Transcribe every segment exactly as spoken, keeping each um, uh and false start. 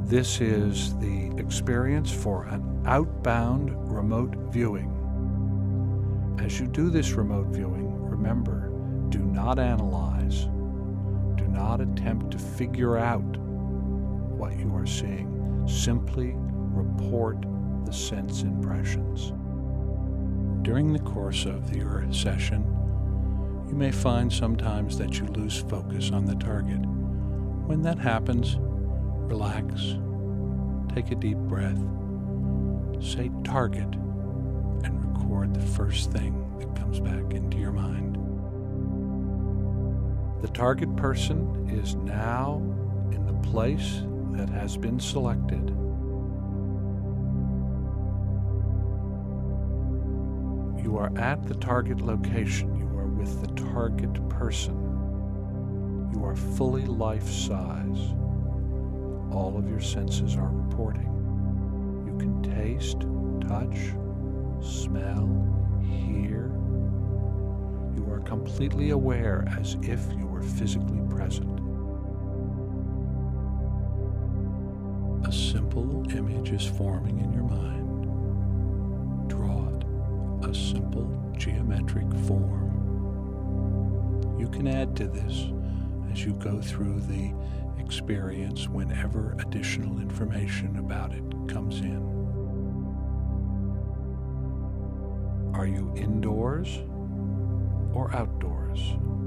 This is the experience for an outbound remote viewing. As you do this remote viewing, remember, do not analyze. Do not attempt to figure out what you are seeing. Simply report the sense impressions. During the course of your session, you may find sometimes that you lose focus on the target. When that happens, relax, take a deep breath, say target, and record the first thing that comes back into your mind. The target person is now in the place that has been selected. You are at the target location. You are with the target person. You are fully life-size. All of your senses are reporting. You can taste, touch, smell, hear. You are completely aware as if you were physically present. A simple image is forming in your mind. Draw it, a simple geometric form. You can add to this as you go through the experience whenever additional information about it comes in. Are you indoors or outdoors?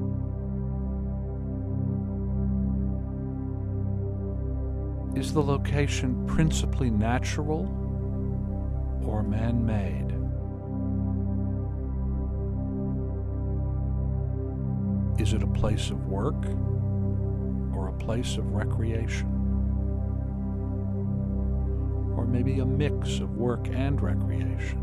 Is the location principally natural or man-made? Is it a place of work or a place of recreation? Or maybe a mix of work and recreation?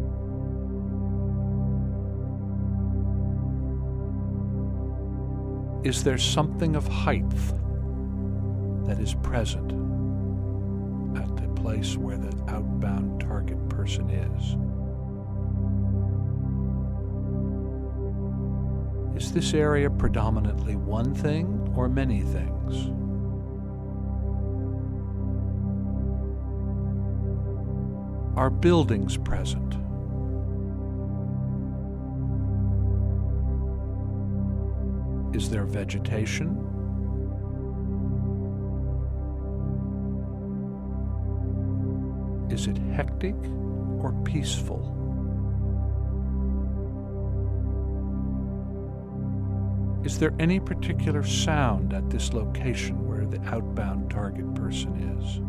Is there something of height that is present at the place where the outbound target person is? Is this area predominantly one thing or many things? Are buildings present? Is there vegetation? Is it hectic or peaceful? Is there any particular sound at this location where the outbound target person is?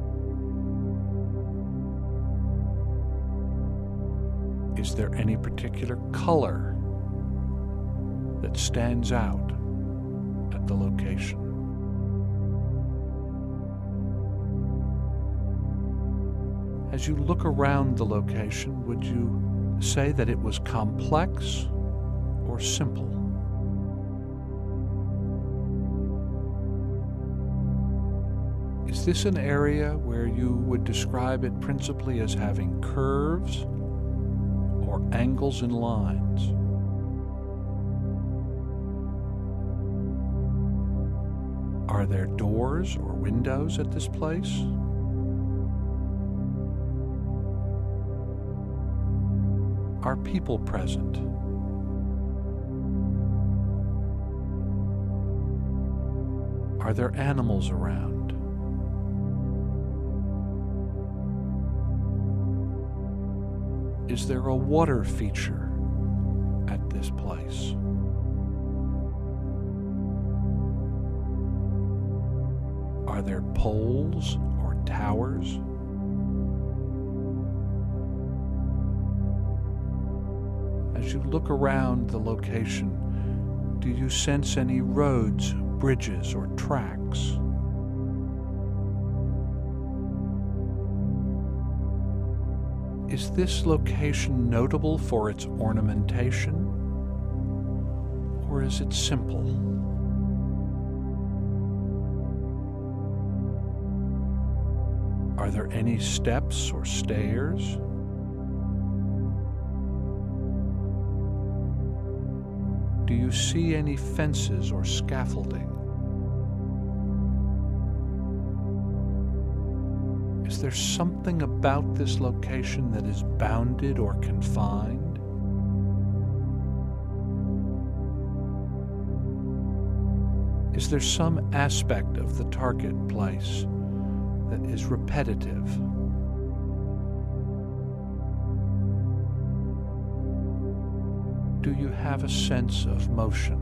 Is there any particular color that stands out at the location? As you look around the location, would you say that it was complex or simple? Is this an area where you would describe it principally as having curves or angles and lines? Are there doors or windows at this place? Are people present? Are there animals around? Is there a water feature at this place? Are there poles or towers? As you look around the location, do you sense any roads, bridges, or tracks? Is this location notable for its ornamentation, or is it simple? Are there any steps or stairs? Do you see any fences or scaffolding? Is there something about this location that is bounded or confined? Is there some aspect of the target place that is repetitive? Do you have a sense of motion?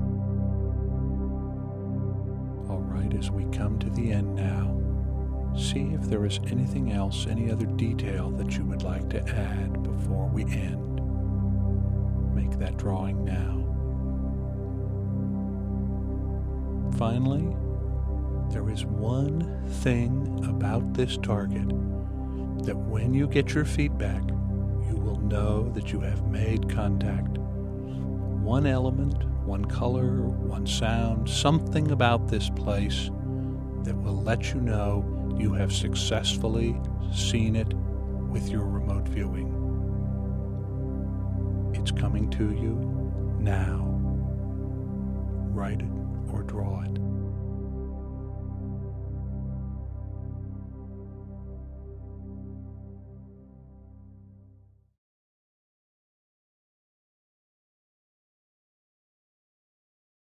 All right, as we come to the end now, see if there is anything else, any other detail that you would like to add before we end. Make that drawing now. Finally, there is one thing about this target that when you get your feedback, you will know that you have made contact. One element, one color, one sound, something about this place that will let you know you have successfully seen it with your remote viewing. It's coming to you now. Write it or draw it.